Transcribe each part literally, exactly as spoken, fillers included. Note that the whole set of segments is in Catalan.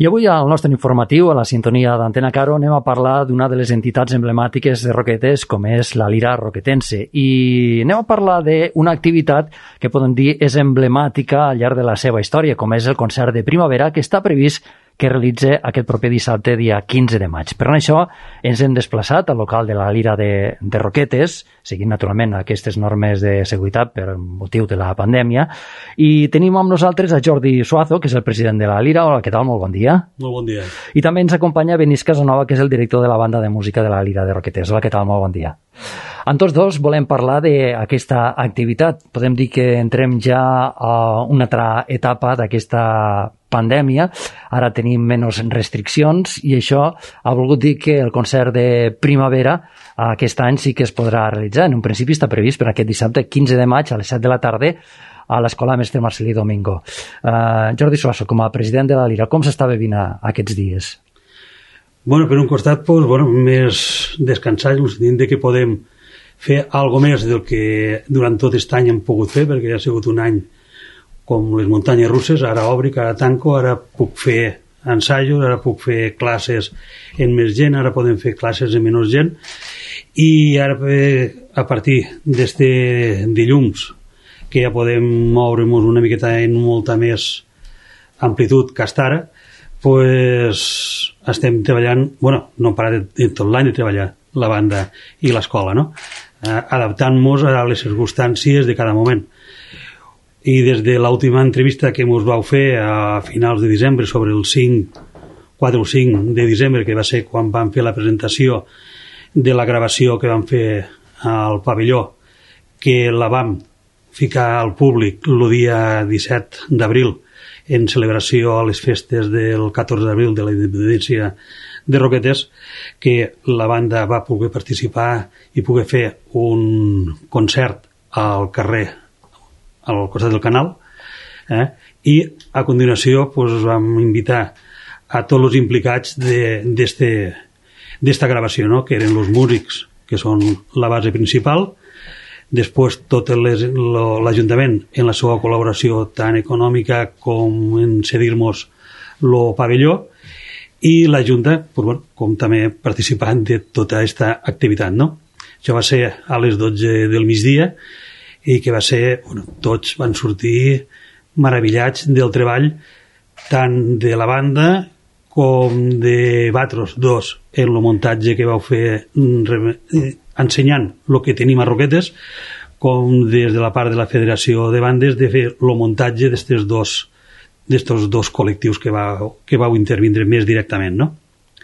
I avui al nostre informatiu, a la sintonia d'Antena Caro, anem a parlar d'una de les entitats emblemàtiques de Roquetes, com és la Lira Roquetense. I anem a parlar d'una activitat que podem dir és emblemàtica al llarg de la seva història, com és el concert de primavera, que està previst que realitza aquest proper dissabte, dia quinze de maig. Per això ens hem desplaçat al local de la Lira de, de Roquetes, seguint naturalment aquestes normes de seguretat per motiu de la pandèmia, i tenim amb nosaltres a Jordi Suazo, que és el president de la Lira. Hola, què tal? Molt bon dia. Molt bon dia. I també ens acompanya Benís Casanova, que és el director de la banda de música de la Lira de Roquetes. Hola, què tal? Molt bon dia. Amb tots dos volem parlar d'aquesta activitat. Podem dir que entrem ja a una altra etapa d'aquesta pandèmia. Ara tenim menys restriccions i això ha volgut dir que el concert de primavera aquest any sí que es podrà realitzar. En un principi està previst per aquest dissabte, quinze de maig, a les set de la tarda, a l'Escola Mestre Marcelí Domingo. Uh, Jordi Suazo, com a president de la Lira, com s'està vivint aquests dies? Bueno, per un costat, pues, bueno, més descansat, en el sentit de que podem fer alguna més del que durant tot aquest any hem pogut fer, perquè ja ha sigut un any com les muntanyes russes, ara obri, ara tanco, ara puc fer ensajos, ara puc fer classes en més gent, ara podem fer classes en menys gent, i ara a partir d'este dilluns, que ja podem moure'ns una miqueta en molta més amplitud que hasta ara, pues estem treballant, bueno, no hem parat de tot l'any de treballar la banda i l'escola, no? Eh, adaptant-nos a les circumstàncies de cada moment. I des de l'última entrevista que ens vau fer a finals de desembre, sobre el cinc, quatre o cinc de desembre, que va ser quan vam fer la presentació de la gravació que vam fer al pavelló, que la vam ficar al públic el dia disset d'abril en celebració a les festes del catorze d'abril de la independència de Roquetes, que la banda va poder participar i poder fer un concert al carrer al costat del canal, eh? I a continuació pues, vam invitar a tots els implicats d'esta gravació, no? Que eren els músics, que són la base principal, després tot l'Ajuntament en la seva col·laboració tant econòmica com en cedir-nos el pavelló, i la Junta, pues, bueno, com també participant de tota aquesta activitat, no? Això va ser a les dotze del migdia, i que va ser, bueno, tots van sortir meravellats del treball tant de la banda com de Batros dos en el muntatge que vau fer ensenyant el que tenim a Roquetes, com des de la part de la Federació de Bandes de fer el muntatge d'estos dos d'estos dos col·lectius que vau, que vau intervindre més directament, no?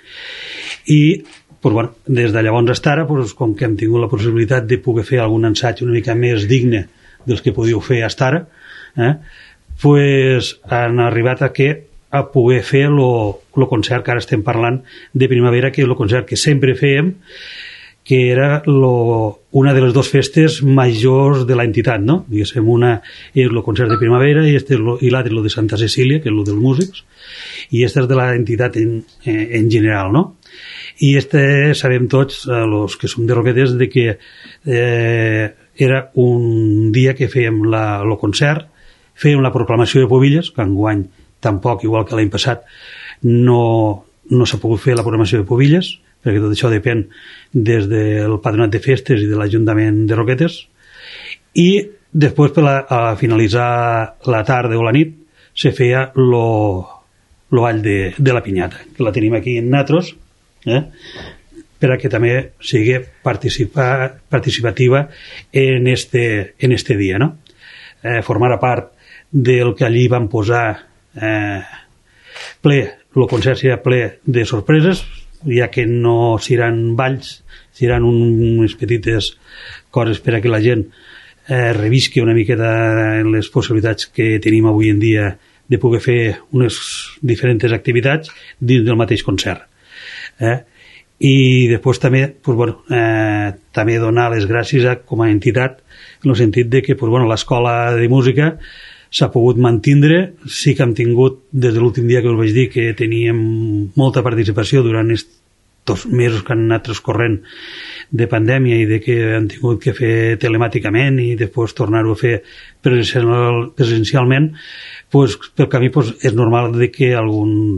I pues, bueno, des de llavors fins ara, pues, com que hem tingut la possibilitat de poder fer algun ensaig una mica més digne dels que podíeu fer fins ara, eh, pues, han arribat a que a poder fer el concert que ara estem parlant de primavera, que és el concert que sempre fèiem, que era lo, una de les dues festes majors de l'entitat, no? Diguéssim, una és el concert de primavera i, este lo, i l'altre és el de Santa Cecília, que és el dels músics, i este és de l'entitat en, en general, no? I este sabem tots, els que som de Roquetes, de que eh, era un dia que fèiem la, el concert, fèiem la proclamació de Pobilles, que enguany tampoc, igual que l'any passat, no, no s'ha pogut fer la programació de Pobilles, perquè tot això depèn des del Patronat de Festes i de l'Ajuntament de Roquetes, i després, per la, a finalitzar la tarda o la nit, se feia lo, lo ball de, de la pinyata, que la tenim aquí en Natros, eh? Per a que també sigui participar, participativa en este, en este dia, no? Eh, formar part del que allí van posar eh, ple, el concert serà ple de sorpreses, ja que no seran balls, seran un, unes petites coses per a que la gent eh, revisqui una miqueta en les possibilitats que tenim avui en dia de poder fer unes diferents activitats dins del mateix concert. Eh? I després també, pues, bueno, eh, també donar les gràcies a, com a entitat, en el sentit de que pues, bueno, l'escola de música s'ha pogut mantindre. Sí que hem tingut, des de l'últim dia que us vaig dir, que teníem molta participació durant estos mesos que han anat transcorrent de pandèmia i de que han tingut que fer telemàticament i després tornar-ho a fer presencial, presencialment, pues, pel camí pues, és normal de que alguns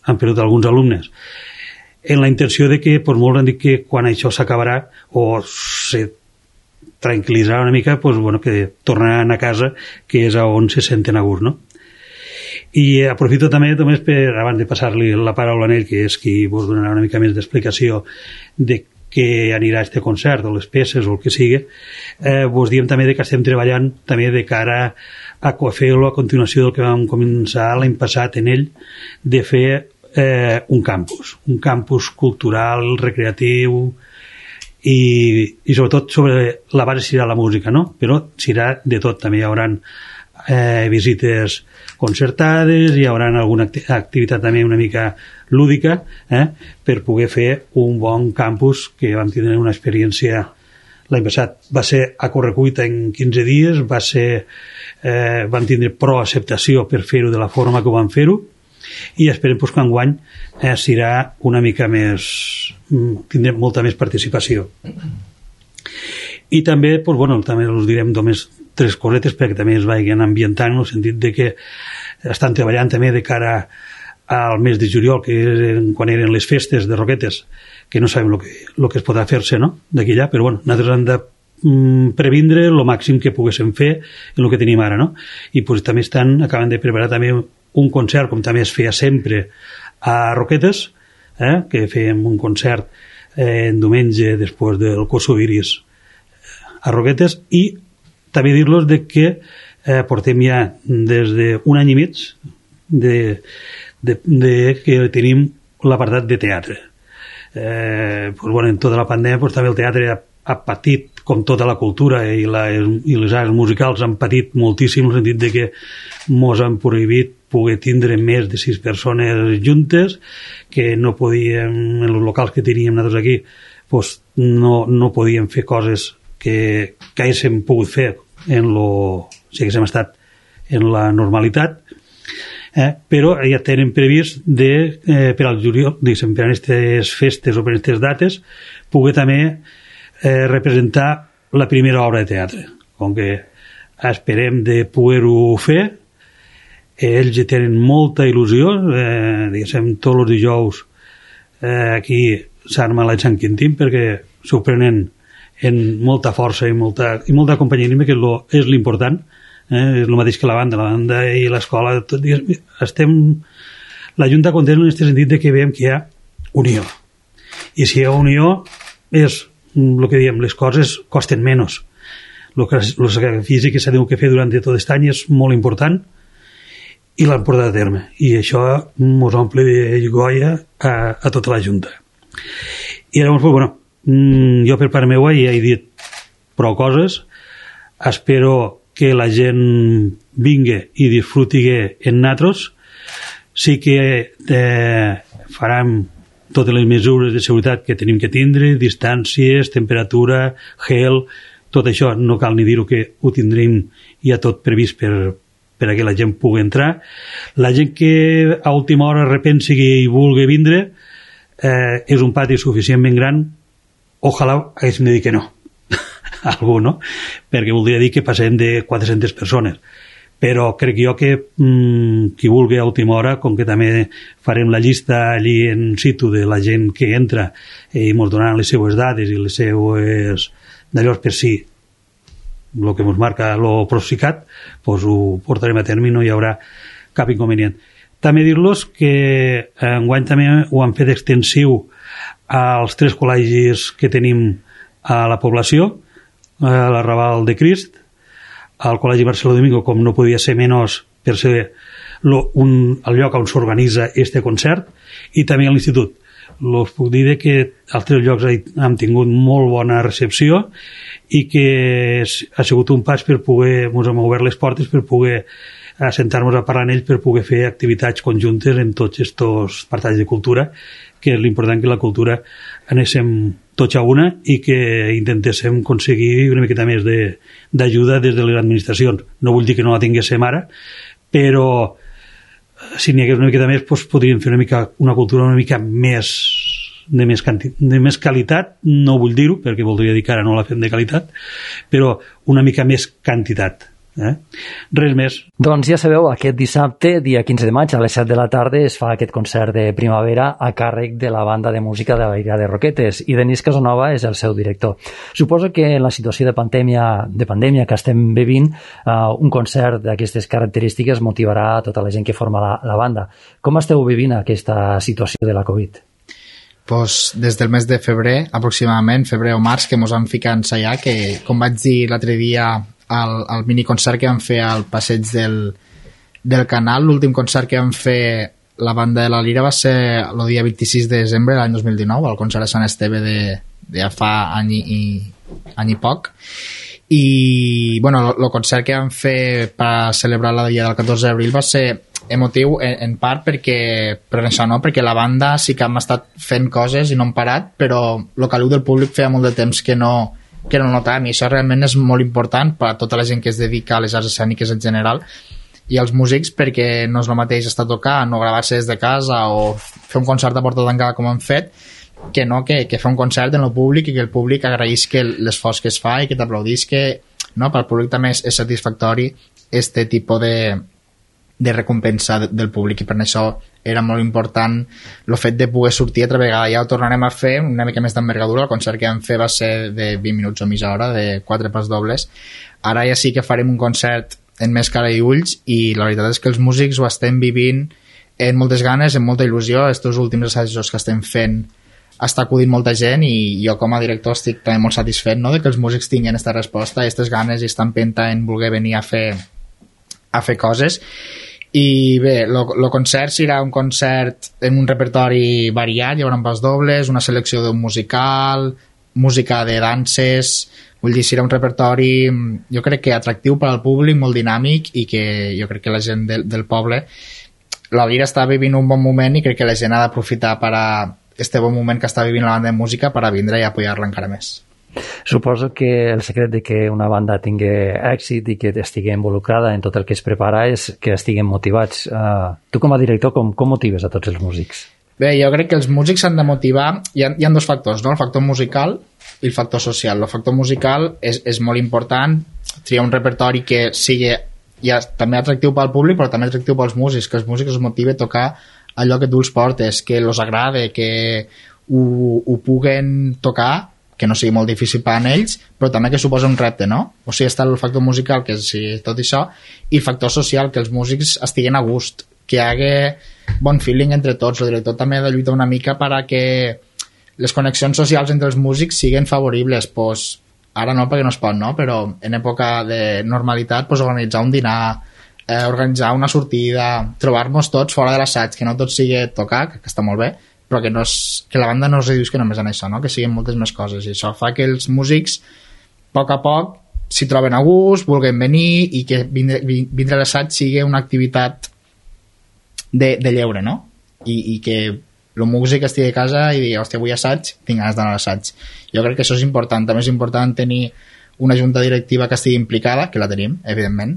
han perdut alguns alumnes, en la intenció de que, pues, molts han dit que quan això s'acabarà o se tranquil·litzarà una mica, pues, bueno, que tornaran a casa, que és on se senten a gust, no? I aprofito també només per, abans de passar-li la paraula a ell, que és qui vos donarà una mica més d'explicació de què anirà a este concert, o les peces, o el que sigui, eh, vos diem també de que estem treballant també de cara a fer-lo a continuació del que vam començar l'any passat en ell, de fer eh, un campus, un campus cultural, recreatiu, i, i sobretot sobre la base serà la música, no? Però serà de tot, també hi haurà eh, visites concertades, hi haurà alguna activitat també una mica lúdica, eh, per poder fer un bon campus, que vam tenir una experiència l'any passat. Va ser a correcuita en quinze dies, va ser, eh, vam tindre prou acceptació per fer-ho de la forma que ho vam fer-ho, i esperem pues, que enguany eh, serà una mica més, tindrem molta més participació. I també, pues, bueno, també us direm només tres cosetes perquè també es vagin ambientant, en el sentit de que estan treballant també de cara al mes de juliol, que eren, quan eren les festes de Roquetes, que no sabem el que, lo que es podrà fer-se, no?, d'aquí allà, però bueno, nosaltres hem de mm, previndre el màxim que poguéssim fer en el que tenim ara, no? I pues, també estan, acaben de preparar també un concert, com també es feia sempre a Roquetes, eh, que fèiem un concert eh, en diumenge després del Kosoviris a Roquetes, i també dir-los de que eh, portem ja des d'un any i mig de, de, de que tenim l'apartat de teatre. Eh, pues, bueno, en tota la pandèmia pues, també el teatre ha, ha patit, com tota la cultura i, la, i les arts musicals han patit moltíssim, en el sentit de que mos han prohibit poder tindre més de sis persones juntes, que no podíem, en els locals que teníem nosaltres aquí, pues, no, no podíem fer coses que, que haguéssim pogut fer en lo, si haguéssim estat en la normalitat, eh, però ja tenen previst de, eh, per al juliol, diguéssim, per a aquestes festes o per a aquestes dates, poder també eh, representar la primera obra de teatre. Com que esperem de poder-ho fer, ells tenen molta il·lusió, eh, diguéssim, tots els dijous eh, aquí s'arma la Sant Quintín, perquè s'ho prenen en molta força i molta, i molta companyerisme, que és, lo, és l'important, eh? És el mateix que la banda, la banda i l'escola, tot, estem la Junta contenta en aquest sentit de que veiem que hi ha unió, i si hi ha unió és el que diem, les coses costen menys, el que, el sacrifici que s'ha de fer durant tot aquest any és molt important i l'han portat a terme, i això ens omple de goia a, a tota la Junta. I llavors, pues, bueno, jo per part meva ja he dit prou coses, espero que la gent vingui i disfruti en nosaltres. Sí que eh, farem totes les mesures de seguretat que tenim que tindre, distàncies, temperatura, gel, tot això no cal ni dir-ho, que ho tindrem ja tot previst per, per a que la gent pugui entrar. La gent que a última hora repensi i vulgui vindre, eh, és un pati suficientment gran, ojalà haguéssim de dir que no, algú, no? Perquè voldria dir que passem de quatre-centes persones. Però crec jo que mmm, qui vulgui a última hora, com que també farem la llista allí en situ de la gent que entra i ens donaran les seues dades i les seues d'allò per si el que ens marca el Procicat, doncs ho portarem a terme i no hi haurà cap inconvenient. També dir-los que enguany també ho han fet extensiu als tres col·legis que tenim a la població, a l'Arrabal de Crist, al Col·legi Barceló Domingo, com no podia ser menys per ser lo, un, el lloc on s'organitza este concert, i també a l'Institut. Us puc dir que als tres llocs hem tingut molt bona recepció i que ha sigut un pas per poder, ens hem obert les portes per poder assentar-nos a parlar en ells, per poder fer activitats conjuntes en tots aquests apartats de cultura, que és l'important que la cultura anéssim tots a una i que intentéssim aconseguir una miqueta més d'ajuda de, des de les administracions. No vull dir que no la tinguéssim ara, però si n'hi hagués una miqueta més, doncs podríem fer una, mica, una cultura una mica més de més, canti, de més qualitat, no vull dir-ho, perquè voldria dir que ara no la fem de qualitat, però una mica més quantitat, Eh? Res més. Doncs ja sabeu, aquest dissabte, dia quinze de maig, a les set de la tarda, es fa aquest concert de primavera a càrrec de la banda de música de la Lira de Roquetes, i Denis Casanova és el seu director. Suposo que en la situació de pandèmia, de pandèmia que estem vivint, uh, un concert d'aquestes característiques motivarà a tota la gent que forma la, la banda. Com esteu vivint aquesta situació de la Covid? Pues des del mes de febrer, aproximadament, febrer o març, que ens vam ficar a ensaiar, que, com vaig dir l'altre dia, al, al miniconcert que vam fer al passeig del, del Canal, l'últim concert que vam fer la banda de la Lira va ser el dia vint-i-sis de desembre de l'any dos mil dinou, al concert de Sant Esteve de, de ja fa any i, any i poc. I bueno, el concert que vam fer per celebrar la dia del catorze d'abril va ser emotiu en, en part perquè, per això no, perquè la banda sí que hem estat fent coses i no hem parat, però el caliu del públic feia molt de temps que no que no notàvem, i això realment és molt important per a tota la gent que es dedica a les arts escèniques en general i als músics, perquè no és el mateix estar tocant o gravar-se des de casa o fer un concert a porta tancada com hem fet, que no, que, que fer un concert en el públic i que el públic agraís que l'esforç que es fa i que t'aplaudís, que no, per al públic també és, és satisfactori este tipus de, de recompensa del públic, i per això era molt important el fet de poder sortir altra vegada. Ja ho tornarem a fer una mica més d'envergadura. El concert que vam fer va ser de vint minuts o mitja hora, de quatre pas dobles. Ara ja sí que farem un concert en més cara i ulls, i la veritat és que els músics ho estem vivint amb moltes ganes, amb molta il·lusió. Estos últims assajos que estem fent està acudint molta gent, i jo com a director estic també molt satisfet, no?, de que els músics tinguin aquesta resposta, aquestes ganes i esta empenta en voler venir a fer a fer coses. I bé, el concert serà un concert en un repertori variat, hi haurà pas dobles, una selecció d'un musical, música de danses, vull dir, serà un repertori jo crec que atractiu per al públic, molt dinàmic, i que jo crec que la gent del, del poble, la Lira està vivint un bon moment, i crec que la gent ha d'aprofitar per a este bon moment que està vivint la banda de música per a vindre i apoyar-la encara més. Suposo que el secret de que una banda tingui èxit i que estigui involucrada en tot el que es prepara és que estiguin motivats. Uh, tu com a director, com, com motives a tots els músics? Bé, jo crec que els músics s'han de motivar. Hi ha, hi ha dos factors, no? El factor musical i el factor social. El factor musical és, és molt important, triar un repertori que sigui ja, també atractiu pel públic, però també atractiu pels músics, que els músics es motivi a tocar allò que tu els portes, que els agrade, que ho, ho puguen tocar, que no sigui molt difícil per a ells, però també que suposa un repte, no? O sigui, està el factor musical, que és tot això, i el factor social, que els músics estiguen a gust, que hi hagi bon feeling entre tots. El director també ha de lluitar una mica per a que les connexions socials entre els músics siguin favoribles. Pues, ara no, perquè no es pot, no? Però en època de normalitat, pues, organitzar un dinar, eh, organitzar una sortida, trobar-nos tots fora de l'assaig, que no tot sigui tocar, que està molt bé, però que, no és, que la banda no es reduís que només en això, no? Que siguin moltes més coses, i això fa que els músics a poc a poc s'hi troben a gust, vulguin venir, i que vindre, vindre a l'assaig sigui una activitat de, de lleure, no? I, i que el músic estigui a casa i digui, hòstia, avui assaig, tinc ganes d'anar a l'assaig. Jo crec que això és important. També és important tenir una junta directiva que estigui implicada, que la tenim, evidentment,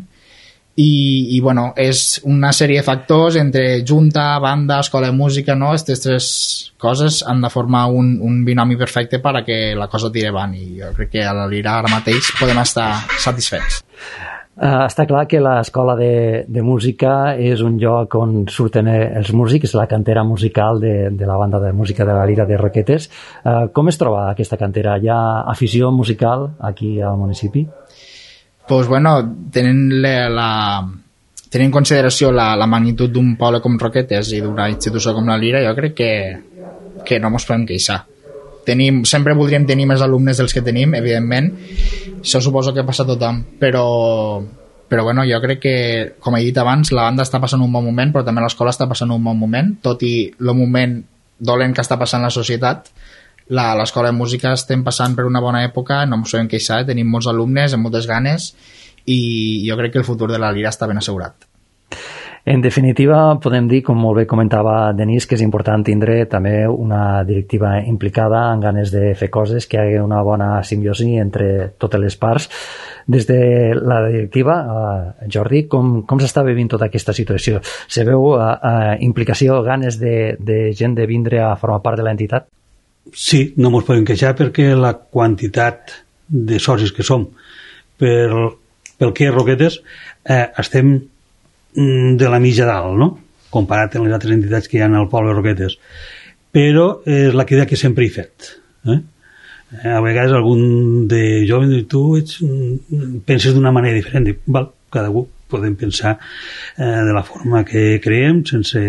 i, i bueno, és una sèrie de factors entre junta, banda, escola de música, no? Aquestes tres coses han de formar un, un binomi perfecte per a que la cosa tiri avant, i jo crec que a la Lira ara mateix podem estar satisfets. Uh, està clar que l'escola de, de música és un lloc on surten els músics, la cantera musical de, de la banda de música de la Lira de Roquetes. Uh, com es troba aquesta cantera? Hi ha afició musical aquí al municipi? Pues bueno, tenint, la, la, tenint en consideració la, la magnitud d'un poble com Roquetes i d'una institució com la Lira, jo crec que, que no ens podem queixar. Tenim, sempre voldríem tenir més alumnes dels que tenim, evidentment, això suposo que passa a tothom, però, però bueno, jo crec que, com he dit abans, la banda està passant un bon moment, però també l'escola està passant un bon moment, tot i el moment dolent que està passant la societat. L'escola de música estem passant per una bona època, no ens podem queixar, tenim molts alumnes amb moltes ganes, i jo crec que el futur de la Lira està ben assegurat. En definitiva, podem dir, com molt bé comentava Denis, que és important tindre també una directiva implicada en ganes de fer coses, que hi hagi una bona simbiosi entre totes les parts. Des de la directiva, uh, Jordi, com, com s'està vivint tota aquesta situació? Se veu uh, uh, implicació, ganes de, de gent de vindre a formar part de l'entitat? Sí, no ens podem queixar perquè la quantitat de socis que som per pel que és Roquetes, eh, estem de la mitja dalt, no? Comparat amb les altres entitats que hi ha al poble de Roquetes. Però és la crida que sempre he fet. Eh? A vegades algun de jove diu, tu ets, penses d'una manera diferent. Dic, val, cada un podem pensar eh, de la forma que creem, sense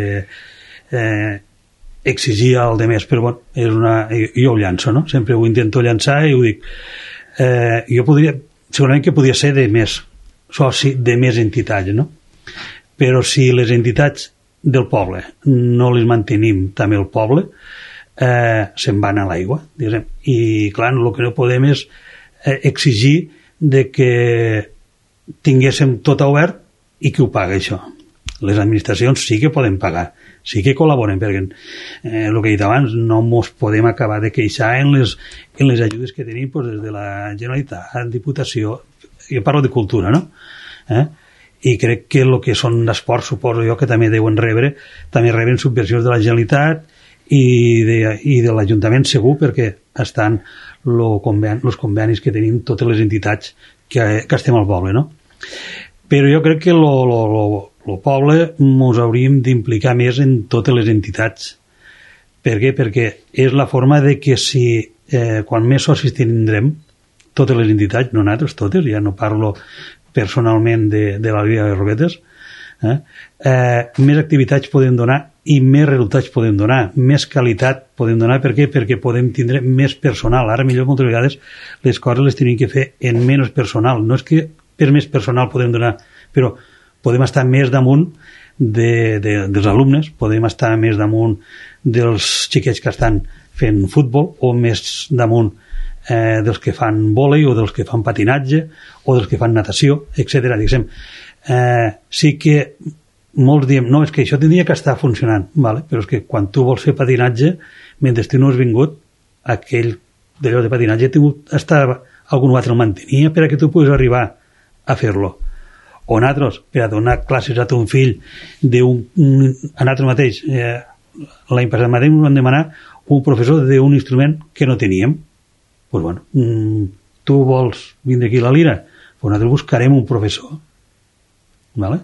eh, exigir al de més, però bueno, és una, jo ho llanço, no? Sempre ho intento llançar i ho dic. Eh, jo podria, segurament que podria ser de més soci, de més entitats, no? Però si les entitats del poble no les mantenim també el poble, Eh, se'n van a l'aigua, diguem. I clar, el que no podem és eh, exigir de que tinguéssim tot obert i qui ho paga això. Les administracions sí que poden pagar, sí que col·laboren, perquè eh, el que he dit abans, no ens podem acabar de queixar en les, en les ajudes que tenim pues, des de la Generalitat, Diputació, jo parlo de cultura, no? Eh? I crec que el que són d'esports, suposo jo que també deuen rebre, també reben subvencions de la Generalitat i de, i de l'Ajuntament segur, perquè estan els conven, convenis que tenim totes les entitats que, que estem al poble, no? Però jo crec que el poble ens hauríem d'implicar més en totes les entitats. Per què? Perquè és la forma de que si eh, quan més socis tindrem, totes les entitats, no nosaltres, totes, ja no parlo personalment de, de la Liga de Roquetes, eh, eh, més activitats podem donar i més resultats podem donar, més qualitat podem donar. Per què? Perquè podem tindre més personal. Ara millor moltes vegades les coses les tenim que fer en menys personal. No és que per més personal podem donar, però podem estar més damunt de, de, dels alumnes, podem estar més damunt dels xiquets que estan fent futbol, o més damunt eh, dels que fan vòlei, o dels que fan patinatge, o dels que fan natació, etcètera. Diguem, eh, sí que molts diem, no, és que això tindria que estar funcionant, vale? Però és que quan tu vols fer patinatge, mentre tu no has vingut, aquell d'allò de patinatge ha tingut estar algun altre el mantenia per a que tu puguis arribar a fer-lo. O nosaltres, per a donar classes a ton fill d'un, a nosaltres mateix, eh, l'any passat mateix ens van demanar un professor d'un instrument que no teníem. Pues bueno, tu vols vindre aquí a la lira? Pues nosaltres buscarem un professor. Vale?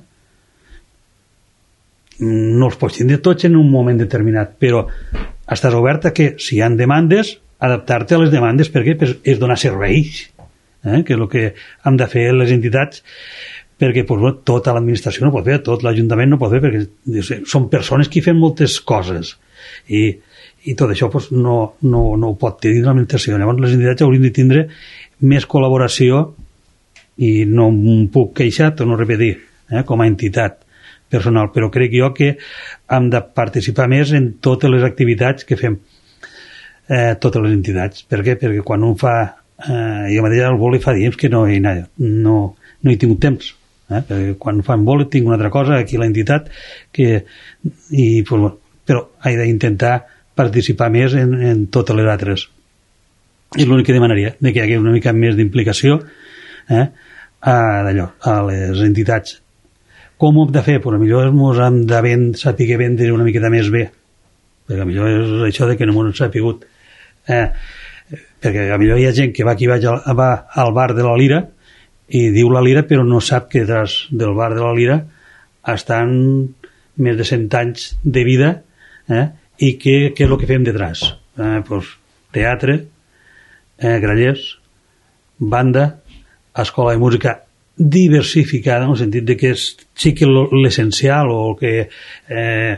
No els pots tindre tots en un moment determinat, però estàs obert a que si hi ha demandes, adaptar-te a les demandes, perquè és donar serveis, eh? Que és el que hem de fer les entitats, perquè pues, bueno, tota l'administració no pot fer, tot l'Ajuntament no pot fer, perquè són persones que fan moltes coses i, i tot això pues, no, no, no ho pot tenir l'administració. Llavors les entitats haurien de tindre més col·laboració i no em puc queixar, torno a repetir, eh? Com a entitat personal, però crec jo que hem de participar més en totes les activitats que fem eh, totes les entitats. Per què? Perquè quan un fa eh, jo mateix al vòlei fa temps que no hi, no, no hi tinc temps, eh? Perquè quan fan vòlei tinc una altra cosa aquí a l'entitat que, i, pues, bueno, però he d'intentar participar més en, en totes les altres. És l'únic que demanaria, de que hi hagi una mica més d'implicació eh, a, d'allò, a les entitats. Com ho hem de fer? Pues, millor ens hem de vend, saber vendre una miqueta més bé, perquè millor és això de que no ens ha sapigut, eh, perquè millor hi ha gent que va aquí va al bar de la Lira i diu la Lira però no sap que detrás del bar de la Lira estan més de cent anys de vida, eh, i què, què és el que fem detrás? Eh, pues, teatre, eh, grallers, banda, escola de música diversificada, en el sentit de que és, sí que l'essencial o el que eh,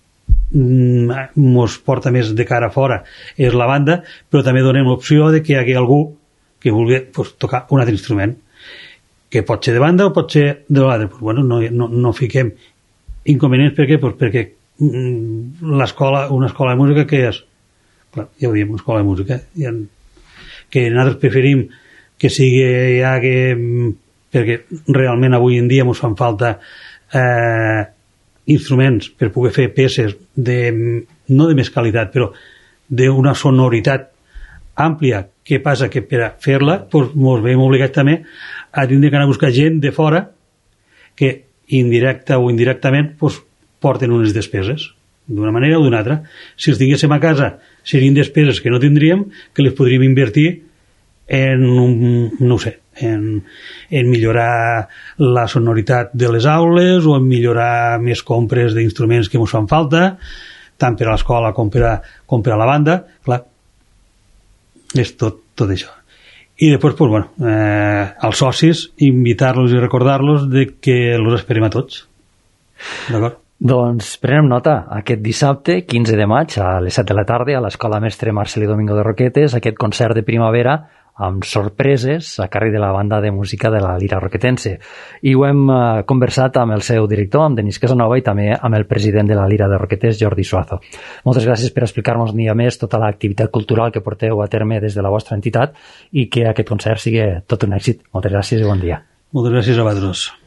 ens porta més de cara a fora és la banda, però també donem l'opció de que hi hagi algú que vulgui pues, tocar un altre instrument, que pot ser de banda o pot ser de l'altre. Pues, bueno, no, no, no fiquem inconvenients. Per què? Pues perquè l'escola, una escola de música que és, clar, ja ho diem, una escola de música, ha, que nosaltres preferim que sigui ja que perquè realment avui en dia ens fan falta eh, instruments per poder fer peces de, no de més qualitat, però d'una sonoritat àmplia. Què passa? Que per a fer-la doncs, ens veiem obligats també a tindre que anar a buscar gent de fora que indirecta o indirectament doncs, porten unes despeses d'una manera o d'una altra. Si els tinguéssim a casa serien despeses que no tindríem, que les podríem invertir en, un, no ho sé, en, en millorar la sonoritat de les aules o en millorar més compres d'instruments que ens fan falta, tant per a l'escola com per a, com per a la banda, clar, és tot, tot això. I després, pues, bueno, eh, als socis, invitar-los i recordar-los de que els esperem a tots. D'acord? Doncs prenem nota, aquest dissabte, quinze de maig, a les set de la tarda, a l'Escola Mestre Marcelí Domingo de Roquetes, aquest concert de primavera amb sorpreses a càrrec de la banda de música de la Lira Roquetense. I ho hem eh, conversat amb el seu director, amb Denis Casanova, i també amb el president de la Lira de Roquetes, Jordi Suazo. Moltes gràcies per explicar-nos un dia més tota l'activitat cultural que porteu a terme des de la vostra entitat i que aquest concert sigui tot un èxit. Moltes gràcies i bon dia. Moltes gràcies a vosaltres.